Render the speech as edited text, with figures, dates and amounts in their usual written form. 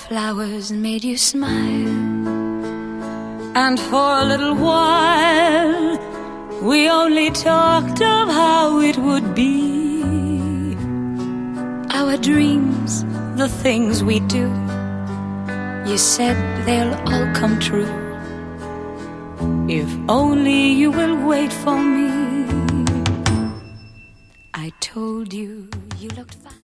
flowers made you smile, and for a little while we only talked of how it would be. Our dreams, the things we do, you said they'll all come true, if only you will wait for me. I told you you looked fine.